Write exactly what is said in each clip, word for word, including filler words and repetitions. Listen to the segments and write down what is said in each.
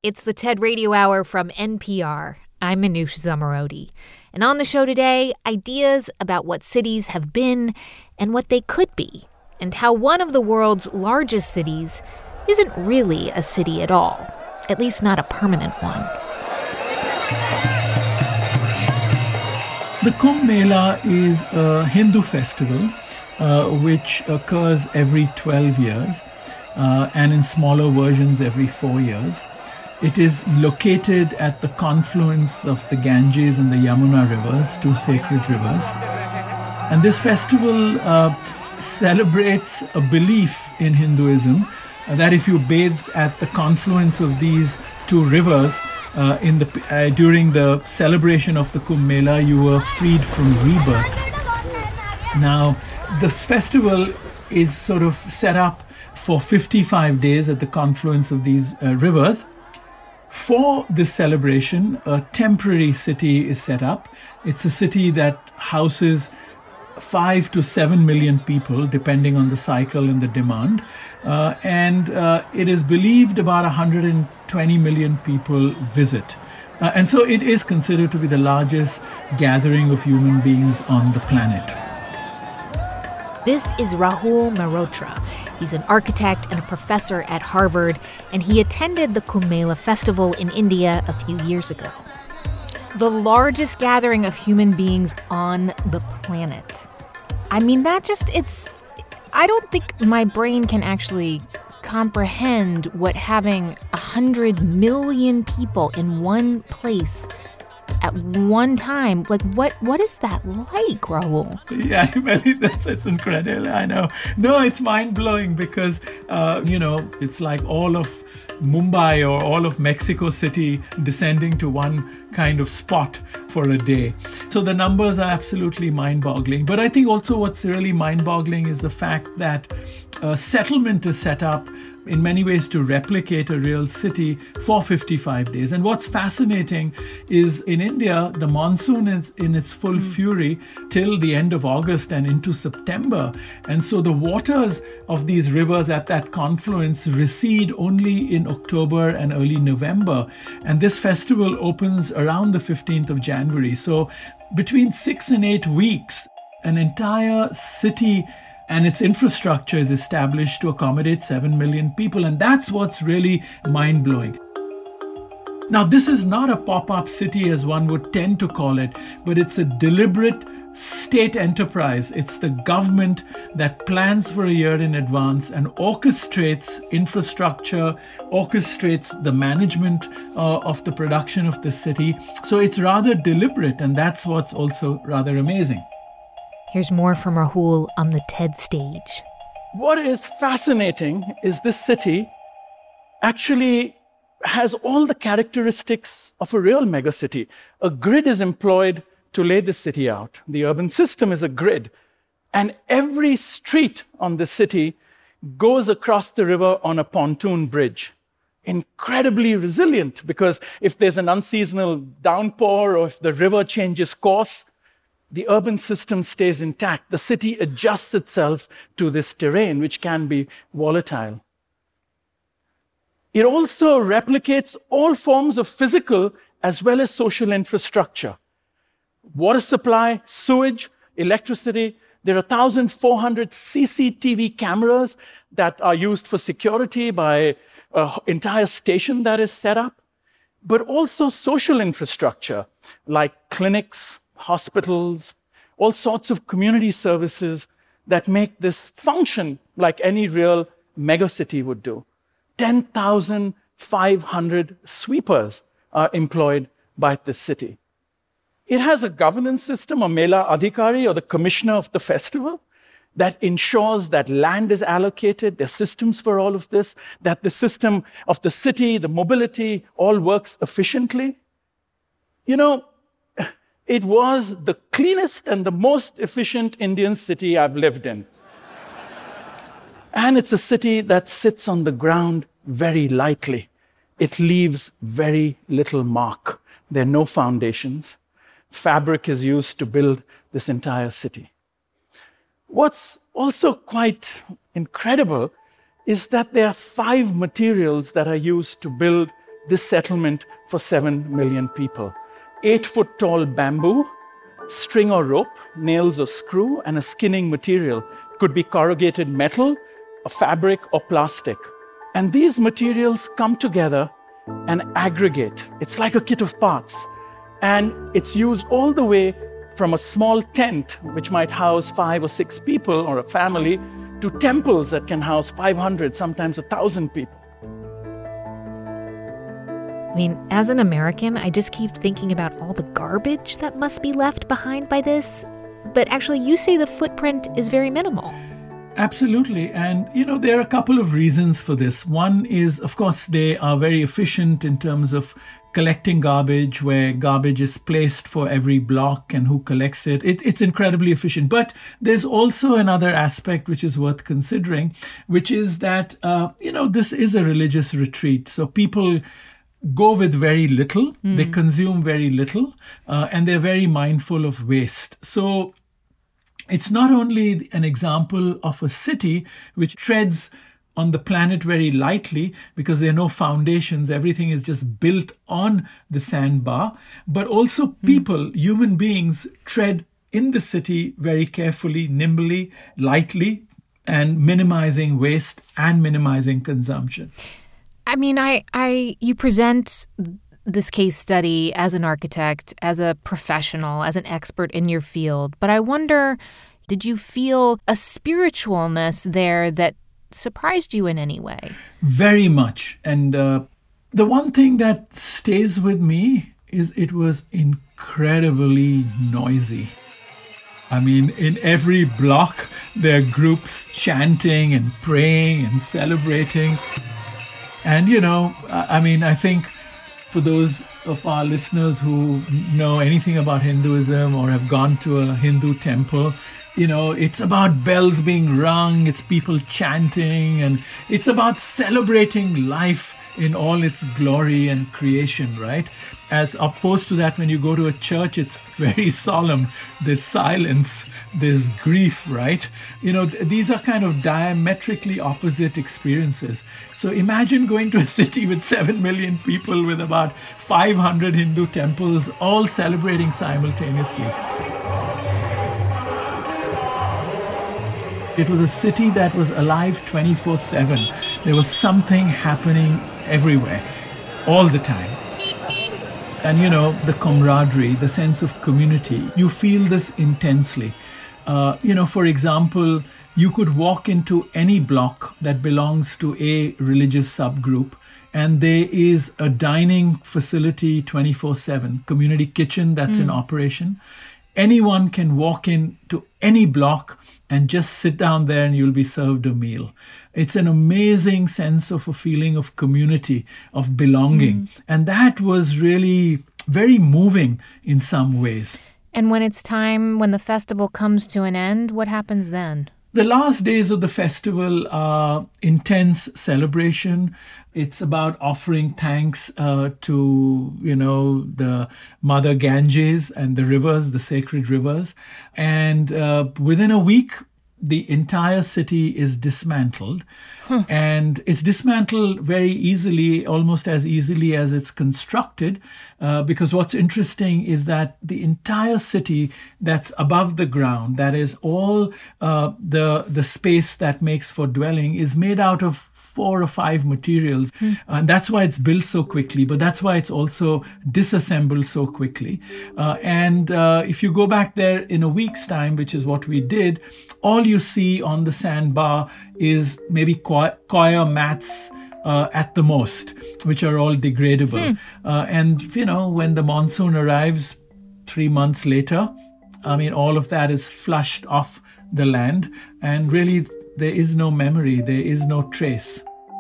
It's the TED Radio Hour from N P R. I'm Manoush Zomorodi. And on the show today, ideas about what cities have been and what they could be, and how one of the world's largest cities isn't really a city at all, at least not a permanent one. The Kumbh Mela is a Hindu festival uh, which occurs every twelve years uh, and in smaller versions every four years. It is located at the confluence of the Ganges and the Yamuna rivers, two sacred rivers. And this festival uh, celebrates a belief in Hinduism uh, that if you bathed at the confluence of these two rivers uh, in the uh, during the celebration of the Kumbh Mela, you were freed from rebirth. Now, this festival is sort of set up for fifty-five days at the confluence of these uh, rivers. For this celebration, a temporary city is set up. It's a city that houses five to seven million people, depending on the cycle and the demand. Uh, and uh, it is believed about one hundred twenty million people visit. Uh, and so it is considered to be the largest gathering of human beings on the planet. This is Rahul Mehrotra. He's an architect and a professor at Harvard, and he attended the Kumbh Mela festival in India a few years ago. The largest gathering of human beings on the planet. I mean, that just, it's, I don't think my brain can actually comprehend what having one hundred million people in one place at one time, like what what is that like, Rahul? Yeah, well, that's it's incredible. I know. No, it's mind-blowing because, uh, you know, it's like all of Mumbai or all of Mexico City descending to one kind of spot for a day. So the numbers are absolutely mind-boggling. But I think also what's really mind-boggling is the fact that a settlement is set up in many ways to replicate a real city for fifty-five days. And what's fascinating is in India, the monsoon is in its full fury till the end of August and into September. And so the waters of these rivers at that confluence recede only in October and early November. And this festival opens around the fifteenth of January. So between six and eight weeks, an entire city and its infrastructure is established to accommodate seven million people. And that's what's really mind-blowing. Now, this is not a pop-up city as one would tend to call it, but it's a deliberate state enterprise. It's the government that plans for a year in advance and orchestrates infrastructure, orchestrates the management uh, of the production of the city. So it's rather deliberate, and that's what's also rather amazing. Here's more from Rahul on the TED stage. What is fascinating is this city actually has all the characteristics of a real megacity. A grid is employed to lay the city out. The urban system is a grid. And every street on the city goes across the river on a pontoon bridge. Incredibly resilient, because if there's an unseasonal downpour or if the river changes course, the urban system stays intact. The city adjusts itself to this terrain, which can be volatile. It also replicates all forms of physical as well as social infrastructure. Water supply, sewage, electricity. There are one thousand four hundred C C T V cameras that are used for security by an entire station that is set up. But also social infrastructure like clinics, hospitals, all sorts of community services that make this function like any real megacity would do. ten thousand five hundred sweepers are employed by this city. It has a governance system, a Mela Adhikari, or the commissioner of the festival, that ensures that land is allocated, there are systems for all of this, that the system of the city, the mobility, all works efficiently. You know, it was the cleanest and the most efficient Indian city I've lived in. And it's a city that sits on the ground very lightly. It leaves very little mark. There are no foundations. Fabric is used to build this entire city. What's also quite incredible is that there are five materials that are used to build this settlement for seven million people. Eight foot tall bamboo, string or rope, nails or screw, and a skinning material. Could be corrugated metal, a fabric, or plastic. And these materials come together and aggregate. It's like a kit of parts. And it's used all the way from a small tent, which might house five or six people or a family, to temples that can house five hundred, sometimes one thousand people. I mean, as an American, I just keep thinking about all the garbage that must be left behind by this. But actually, you say the footprint is very minimal. Absolutely. And, you know, there are a couple of reasons for this. One is, of course, they are very efficient in terms of collecting garbage, where garbage is placed for every block and who collects it. it. It's incredibly efficient. But there's also another aspect which is worth considering, which is that, uh, you know, this is a religious retreat. So people go with very little, mm. they consume very little, uh, and they're very mindful of waste. So it's not only an example of a city which treads on the planet very lightly because there are no foundations, everything is just built on the sandbar, but also people, mm. human beings, tread in the city very carefully, nimbly, lightly, and minimizing waste and minimizing consumption. I mean, I, I, you present this case study as an architect, as a professional, as an expert in your field. But I wonder, did you feel a spiritualness there that surprised you in any way? Very much. And uh, the one thing that stays with me is it was incredibly noisy. I mean, in every block, there are groups chanting and praying and celebrating. And, you know, I mean, I think for those of our listeners who know anything about Hinduism or have gone to a Hindu temple, you know, it's about bells being rung, it's people chanting, and it's about celebrating life in all its glory and creation, right? As opposed to that, when you go to a church, it's very solemn. There's silence, there's grief, right? You know, th- these are kind of diametrically opposite experiences. So imagine going to a city with seven million people with about five hundred Hindu temples, all celebrating simultaneously. It was a city that was alive twenty-four seven. There was something happening everywhere, all the time. And, you know, the camaraderie, the sense of community, you feel this intensely. Uh, you know, for example, you could walk into any block that belongs to a religious subgroup, and there is a dining facility twenty-four seven, community kitchen that's mm. in operation. Anyone can walk into any block and just sit down there and you'll be served a meal. It's an amazing sense of a feeling of community, of belonging. Mm. And that was really very moving in some ways. And when it's time, when the festival comes to an end, what happens then? The last days of the festival are intense celebration. It's about offering thanks uh, to, you know, the Mother Ganges and the rivers, the sacred rivers. And uh, within a week, the entire city is dismantled. Huh. And it's dismantled very easily, almost as easily as it's constructed, uh, because what's interesting is that the entire city that's above the ground, that is all uh, the, the space that makes for dwelling, is made out of four or five materials. Hmm. And that's why it's built so quickly, but that's why it's also disassembled so quickly. Uh, and uh, if you go back there in a week's time, which is what we did, all you see on the sandbar is maybe coir mats uh, at the most, which are all degradable. Hmm. Uh, and, you know, when the monsoon arrives three months later, I mean, all of that is flushed off the land, and really there is no memory, there is no trace.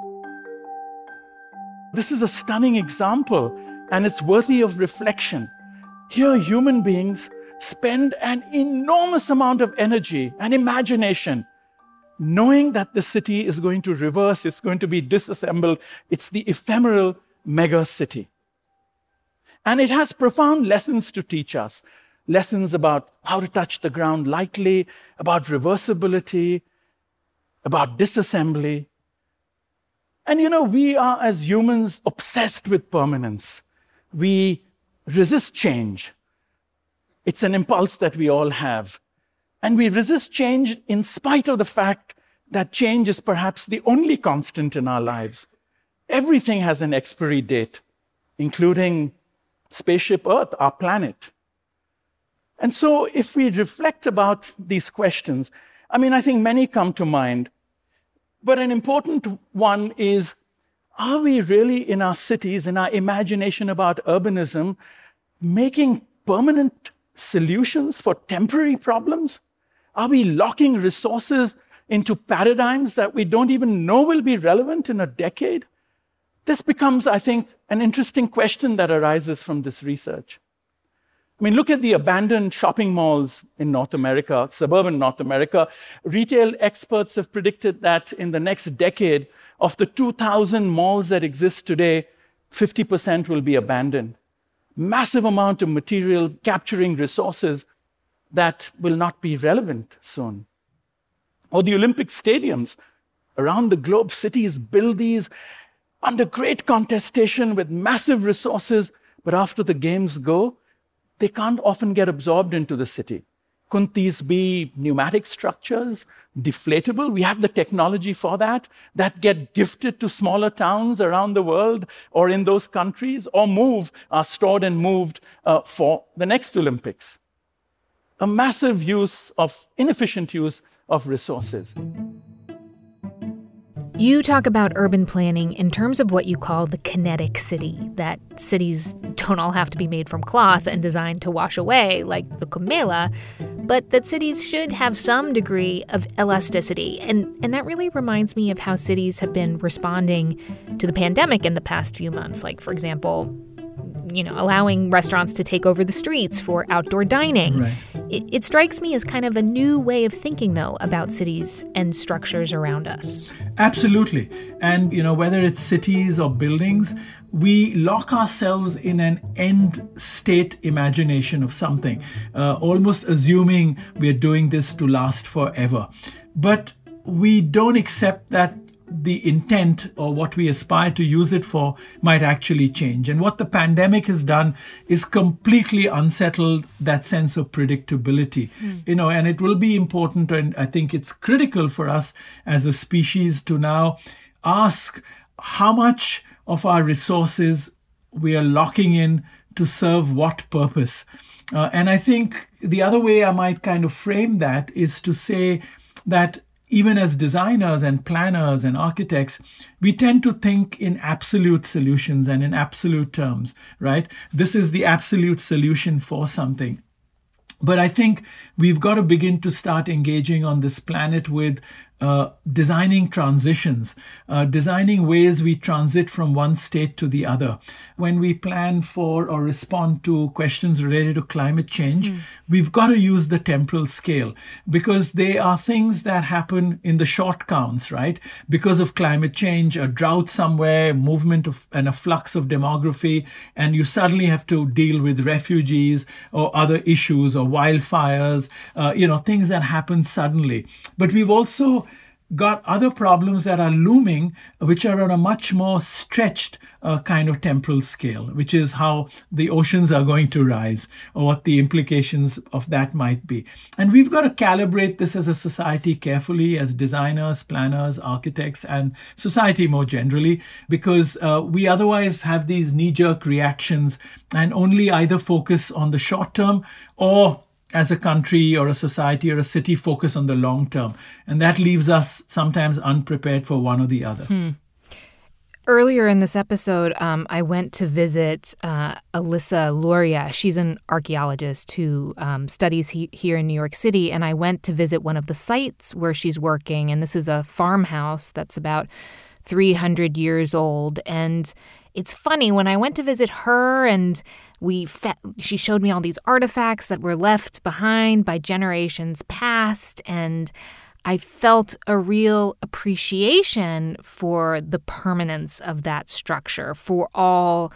This is a stunning example, and it's worthy of reflection. Here, human beings spend an enormous amount of energy and imagination knowing that the city is going to reverse, it's going to be disassembled. It's the ephemeral mega city. And it has profound lessons to teach us. Lessons about how to touch the ground lightly, about reversibility, about disassembly. And you know, we are as humans obsessed with permanence. We resist change. It's an impulse that we all have. And we resist change in spite of the fact that change is perhaps the only constant in our lives. Everything has an expiry date, including spaceship Earth, our planet. And so if we reflect about these questions, I mean, I think many come to mind, but an important one is, are we really in our cities, in our imagination about urbanism, making permanent solutions for temporary problems? Are we locking resources into paradigms that we don't even know will be relevant in a decade? This becomes, I think, an interesting question that arises from this research. I mean, look at the abandoned shopping malls in North America, suburban North America. Retail experts have predicted that in the next decade, of the two thousand malls that exist today, fifty percent will be abandoned. Massive amount of material capturing resources that will not be relevant soon. Or the Olympic stadiums. Around the globe, cities build these under great contestation with massive resources, but after the games go, they can't often get absorbed into the city. Couldn't these be pneumatic structures, deflatable? We have the technology for that, that get gifted to smaller towns around the world or in those countries, or move, are stored and moved uh, for the next Olympics. A massive use of, inefficient use of resources. You talk about urban planning in terms of what you call the kinetic city, that cities don't all have to be made from cloth and designed to wash away like the Kumbhmela, but that cities should have some degree of elasticity. And, and that really reminds me of how cities have been responding to the pandemic in the past few months. Like, for example, you know, allowing restaurants to take over the streets for outdoor dining. Right. It, it strikes me as kind of a new way of thinking, though, about cities and structures around us. Absolutely. And, you know, whether it's cities or buildings, we lock ourselves in an end state imagination of something, uh, almost assuming we're doing this to last forever. But we don't accept that the intent or what we aspire to use it for might actually change. And what the pandemic has done is completely unsettled that sense of predictability. Mm. You know, and it will be important, and I think it's critical for us as a species to now ask how much of our resources we are locking in to serve what purpose. Uh, and I think the other way I might kind of frame that is to say that even as designers and planners and architects, we tend to think in absolute solutions and in absolute terms, right? This is the absolute solution for something. But I think we've got to begin to start engaging on this planet with uh, designing transitions, uh, designing ways we transit from one state to the other. When we plan for or respond to questions related to climate change, mm. we've got to use the temporal scale, because they are things that happen in the short counts, right? Because of climate change, a drought somewhere, movement of, and a flux of demography, and you suddenly have to deal with refugees or other issues or wildfires, uh, you know, things that happen suddenly. But we've also got other problems that are looming, which are on a much more stretched uh, kind of temporal scale, which is how the oceans are going to rise or what the implications of that might be. And we've got to calibrate this as a society carefully, as designers, planners, architects, and society more generally, because uh, we otherwise have these knee-jerk reactions and only either focus on the short term or as a country or a society or a city focus on the long term. And that leaves us sometimes unprepared for one or the other. Hmm. Earlier in this episode, um, I went to visit uh, Alyssa Luria. She's an archaeologist who um, studies he- here in New York City. And I went to visit one of the sites where she's working. And this is a farmhouse that's about three hundred years old. And it's funny, when I went to visit her and we fe- she showed me all these artifacts that were left behind by generations past, and I felt a real appreciation for the permanence of that structure, for all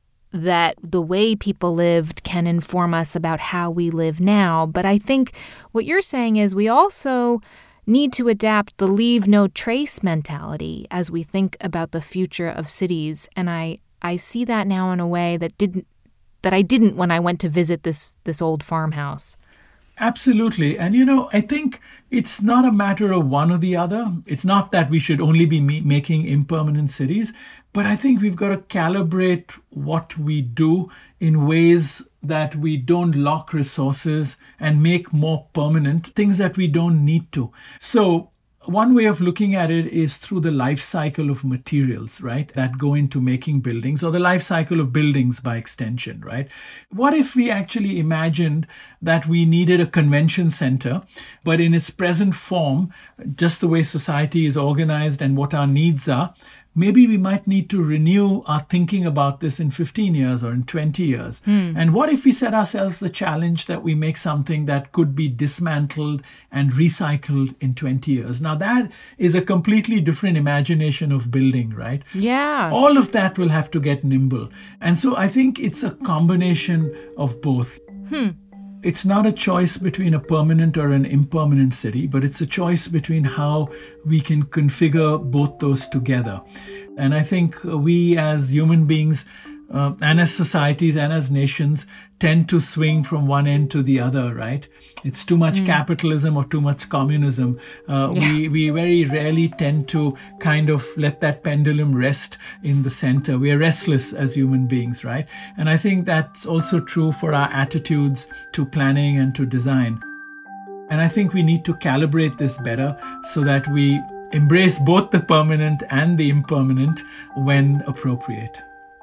that the way people lived can inform us about how we live now. But I think what you're saying is we also need to adapt the leave no trace mentality as we think about the future of cities. And I, I see that now in a way that didn't that I didn't when I went to visit this this old farmhouse. Absolutely. And, you know, I think it's not a matter of one or the other. It's not that we should only be me- making impermanent cities, but I think we've got to calibrate what we do in ways that we don't lock resources and make more permanent things that we don't need to. So one way of looking at it is through the life cycle of materials, right, that go into making buildings, or the life cycle of buildings by extension, right? What if we actually imagined that we needed a convention center, but in its present form, just the way society is organized and what our needs are, maybe we might need to renew our thinking about this in fifteen years or in twenty years. Hmm. And what if we set ourselves the challenge that we make something that could be dismantled and recycled in twenty years? Now, that is a completely different imagination of building, right? Yeah. All of that will have to get nimble. And so I think it's a combination of both. Hmm. It's not a choice between a permanent or an impermanent city, but it's a choice between how we can configure both those together. And I think we as human beings uh, and as societies and as nations tend to swing from one end to the other, right? It's too much mm. capitalism or too much communism. Uh, yeah. we, we very rarely tend to kind of let that pendulum rest in the center. We are restless as human beings, right? And I think that's also true for our attitudes to planning and to design. And I think we need to calibrate this better so that we embrace both the permanent and the impermanent when appropriate.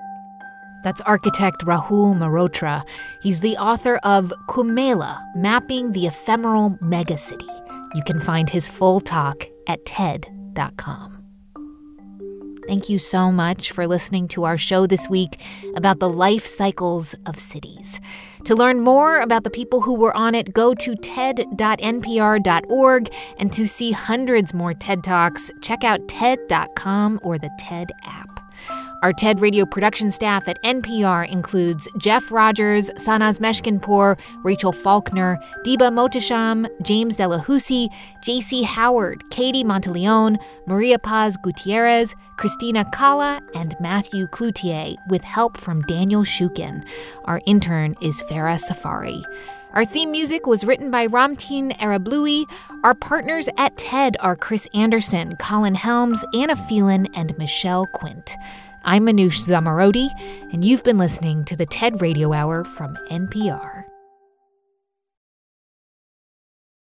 That's architect Rahul Mehrotra. He's the author of Kumbhmela, Mapping the Ephemeral Megacity. You can find his full talk at T E D dot com. Thank you so much for listening to our show this week about the life cycles of cities. To learn more about the people who were on it, go to T E D dot N P R dot org, and to see hundreds more TED Talks, check out T E D dot com or the TED app. Our TED Radio production staff at N P R includes Jeff Rogers, Sanaz Meshkinpour, Rachel Faulkner, Diba Mohtasham, James Delahousie, J C Howard, Katie Monteleone, Maria Paz Gutierrez, Christina Kala, and Matthew Cloutier, with help from Daniel Shukin. Our intern is Farah Safari. Our theme music was written by Ramtin Arablouei. Our partners at TED are Chris Anderson, Colin Helms, Anna Phelan, and Michelle Quint. I'm Manoush Zomorodi, and you've been listening to the TED Radio Hour from N P R.